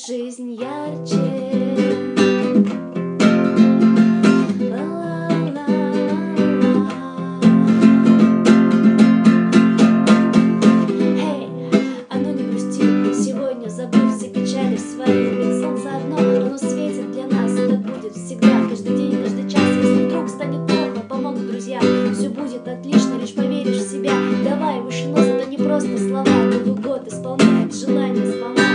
жизнь ярче. Забудь все печали свои, ведь солнце одно, оно светит для нас, и так будет всегда, каждый день, каждый час. Если вдруг станет плохо, помогут друзья, все будет отлично, лишь поверишь в себя. Давай выше нос, это не просто слова, Новый год исполняет желание сполна.